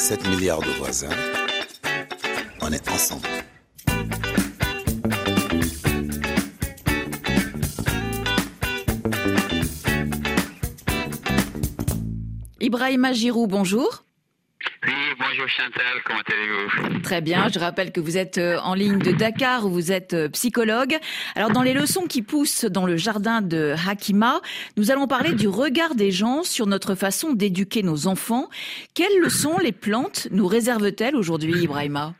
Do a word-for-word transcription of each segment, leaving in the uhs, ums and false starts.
sept milliards de voisins. On est ensemble. Ibrahima Giroux, bonjour. Oui, bonjour Chantal, comment allez-vous? Très bien, je rappelle que vous êtes en ligne de Dakar où vous êtes psychologue. Alors dans les leçons qui poussent dans le jardin de Hakima, nous allons parler du regard des gens sur notre façon d'éduquer nos enfants. Quelles leçons les plantes nous réservent-elles aujourd'hui, Ibrahima?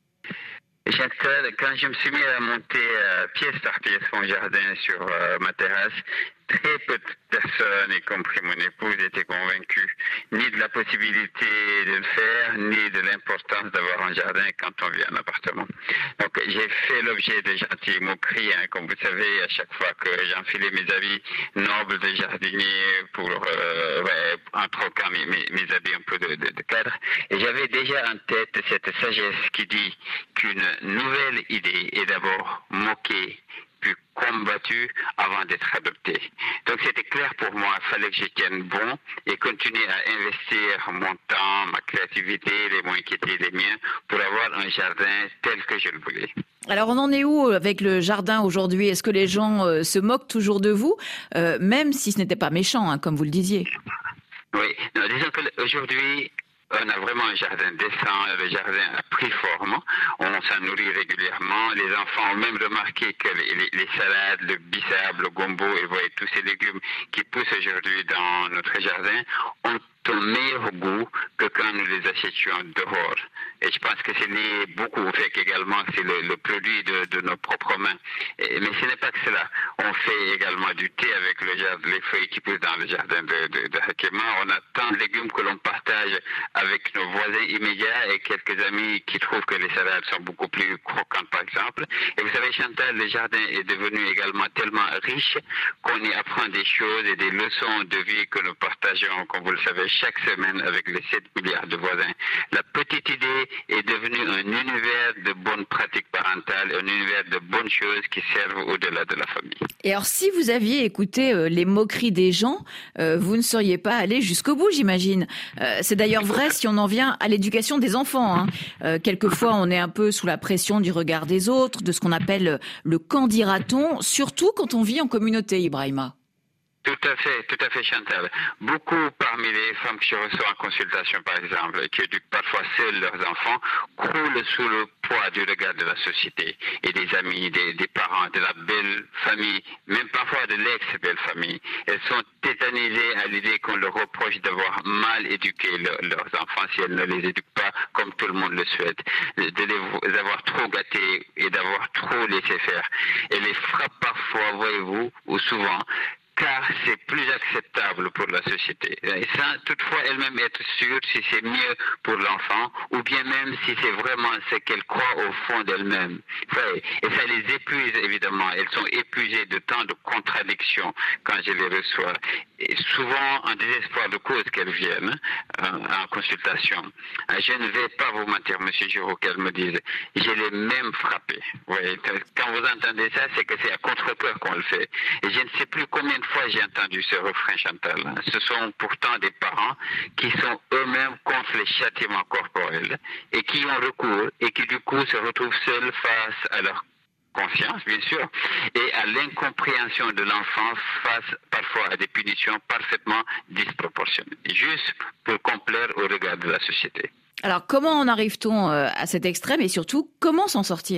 Chantal, quand je me suis mis à monter euh, pièce par pièce mon jardin sur euh, ma terrasse, très peu de personnes, y compris mon épouse, étaient convaincues ni de la possibilité de le faire, ni de l'importance d'avoir un jardin quand on vit en appartement. Donc j'ai fait l'objet de gentilles moqueries, hein, comme vous savez, à chaque fois que j'enfilais mes habits nobles de jardinier pour euh, ouais, en troquant mes, mes, mes habits un peu de, de, de cadre. Et j'avais déjà en tête cette sagesse qui dit qu'une nouvelle idée est d'abord moquée, puis combattue avant d'être adoptée. Donc c'était clair pour moi, il fallait que je tienne bon et continuer à investir mon temps, ma créativité, les moyens qui étaient les miens pour avoir un jardin tel que je le voulais. Alors on en est où avec le jardin aujourd'hui? Est-ce que les gens euh, se moquent toujours de vous, euh, même si ce n'était pas méchant, hein, comme vous le disiez? Oui, non, disons qu'aujourd'hui, on a vraiment un jardin décent, le jardin a pris forme, on s'en nourrit régulièrement. Les enfants ont même remarqué que les, les, les salades, le bissap, le gombo et voyez, tous ces légumes qui poussent aujourd'hui dans notre jardin ont un meilleur goût que quand nous les achetions dehors. Et je pense que c'est lié beaucoup au fait qu'également c'est le, le produit de, de nos propres mains. Et, mais ce n'est pas que cela. On fait également du thé avec le jardin, les feuilles qui poussent dans le jardin de, de, de Hakima. On a tant de légumes que l'on partage avec nos voisins immédiats et quelques amis qui trouvent que les salades sont beaucoup plus croquantes par exemple. Et vous savez Chantal, le jardin est devenu également tellement riche qu'on y apprend des choses et des leçons de vie que nous partageons, comme vous le savez, chaque semaine avec les sept milliards de voisins. La petite idée est devenue un univers de bonnes pratiques parentales, un univers de bonnes choses qui servent au-delà de la famille. Et alors si vous aviez écouté euh, les moqueries des gens, euh, vous ne seriez pas allé jusqu'au bout, j'imagine. Euh, c'est d'ailleurs vrai si on en vient à l'éducation des enfants, hein. Euh, quelquefois on est un peu sous la pression du regard des autres, de ce qu'on appelle le qu'en dira-t-on, surtout quand on vit en communauté, Ibrahima. Tout à fait, tout à fait Chantal. Beaucoup parmi les femmes que je reçois en consultation par exemple, qui éduquent parfois seules leurs enfants, croulent sous le poids du regard de la société et des amis, des, des parents, de la belle famille, même parfois de l'ex-belle famille. Elles sont tétanisées à l'idée qu'on leur reproche d'avoir mal éduqué leur, leurs enfants si elles ne les éduquent pas comme tout le monde le souhaite, de les avoir trop gâtés et d'avoir trop laissé faire. Et les frappent parfois, voyez-vous, ou souvent, car c'est plus acceptable pour la société. Et sans toutefois elle-même être sûre si c'est mieux pour l'enfant, ou bien même si c'est vraiment ce qu'elle croit au fond d'elle-même. Ouais. Et ça les épuise évidemment. Elles sont épuisées de tant de contradictions quand je les reçois. Et souvent en désespoir de cause qu'elles viennent euh, en consultation. Je ne vais pas vous mentir, Monsieur Giroux, qu'elles me disent, je l'ai même frappé. Ouais. Quand vous entendez ça, c'est que c'est à contre-cœur qu'on le fait. Et je ne sais plus combien de fois j'ai entendu ce refrain, Chantal. Ce sont pourtant des parents qui sont eux-mêmes contre les châtiments corporels et qui ont recours et qui du coup se retrouvent seuls face à leur conscience, bien sûr, et à l'incompréhension de l'enfant face parfois à des punitions parfaitement disproportionnées, juste pour complaire au regard de la société. Alors comment en arrive-t-on à cet extrême et surtout, comment s'en sortir ?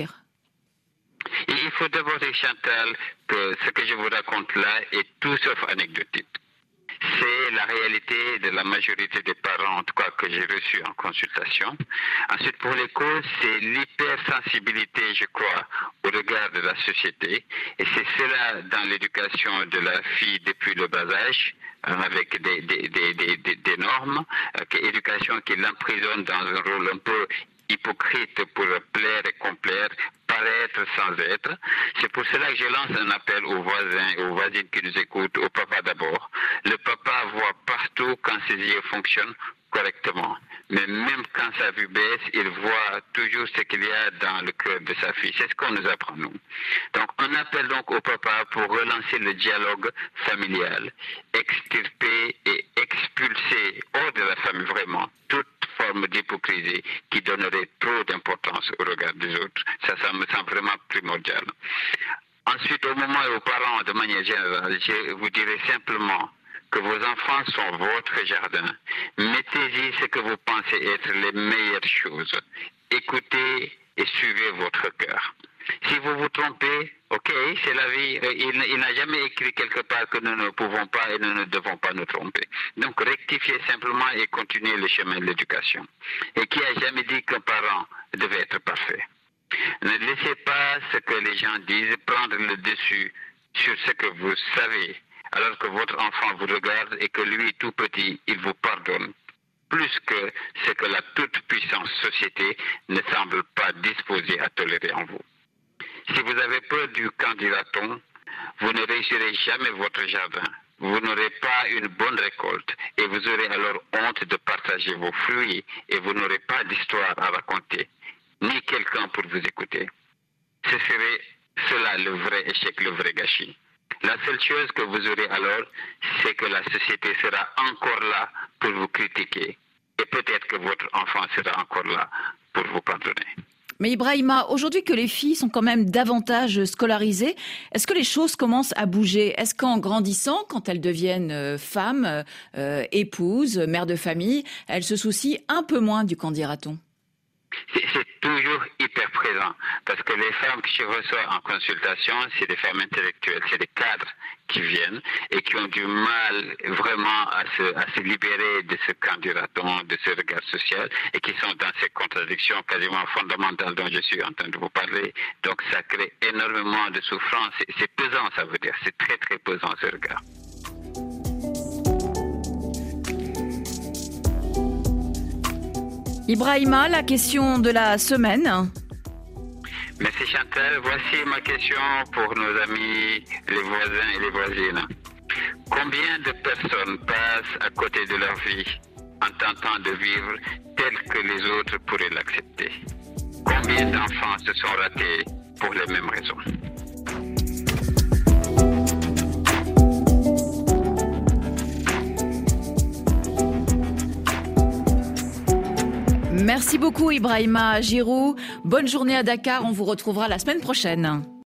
Et il faut d'abord dire, Chantal, que ce que je vous raconte là est tout sauf anecdotique. C'est la réalité de la majorité des parents, en tout cas que j'ai reçus en consultation. Ensuite, pour les causes, c'est l'hypersensibilité, je crois, au regard de la société. Et c'est cela dans l'éducation de la fille depuis le bas âge, avec des, des, des, des, des, des normes, euh, éducation qui l'emprisonne dans un rôle un peu hypocrite pour plaire et complaire, paraître sans être. C'est pour cela que je lance un appel aux voisins et aux voisines qui nous écoutent, au papa d'abord. Le papa voit partout quand ses yeux fonctionnent correctement. Mais même quand sa vue baisse, il voit toujours ce qu'il y a dans le cœur de sa fille. C'est ce qu'on nous apprend, nous. Donc, on appelle donc au papa pour relancer le dialogue familial, extirper et expulser hors de la famille vraiment toute forme d'hypocrisie idéalisé qui donnerait trop d'importance au regard des autres. Ça, ça me semble vraiment primordial. Ensuite, au moment où aux parents, de manière générale, je vous dirais simplement que vos enfants sont votre jardin. Mettez-y ce que vous pensez être les meilleures choses. Écoutez et suivez votre cœur. Si vous vous trompez, ok, c'est la vie. Il, il n'a jamais écrit quelque part que nous ne pouvons pas et nous ne devons pas nous tromper. Donc rectifiez simplement et continuez le chemin de l'éducation. Et qui a jamais dit qu'un parent devait être parfait? Ne laissez pas ce que les gens disent prendre le dessus sur ce que vous savez, alors que votre enfant vous regarde et que lui, tout petit, il vous pardonne. Plus que ce que la toute-puissante société ne semble pas disposée à tolérer en vous. Si vous avez peur du candidaton, vous ne réussirez jamais votre jardin. Vous n'aurez pas une bonne récolte et vous aurez alors honte de partager vos fruits et vous n'aurez pas d'histoire à raconter, ni quelqu'un pour vous écouter. Ce serait cela le vrai échec, le vrai gâchis. La seule chose que vous aurez alors, c'est que la société sera encore là pour vous critiquer. Et peut-être que votre enfant sera encore là pour vous pardonner. Mais Ibrahima, aujourd'hui que les filles sont quand même davantage scolarisées, est-ce que les choses commencent à bouger? Est-ce qu'en grandissant, quand elles deviennent femmes, euh, épouses, mères de famille, elles se soucient un peu moins du qu'en dira-t-on? C'est, c'est toujours hyper présent, parce que les femmes que je reçois en consultation, c'est des femmes intellectuelles, c'est des cadres qui viennent et qui ont du mal vraiment à se, à se libérer de ce candidaton, de ce regard social, et qui sont dans ces contradictions quasiment fondamentales dont je suis en train de vous parler. Donc ça crée énormément de souffrance, c'est, c'est pesant, ça veut dire, c'est très très pesant ce regard. Ibrahima, la question de la semaine. Merci Chantal. Voici ma question pour nos amis, les voisins et les voisines. Combien de personnes passent à côté de leur vie en tentant de vivre tel que les autres pourraient l'accepter? Combien d'enfants se sont ratés pour les mêmes raisons? Merci beaucoup Ibrahima Giroud. Bonne journée à Dakar. On vous retrouvera la semaine prochaine.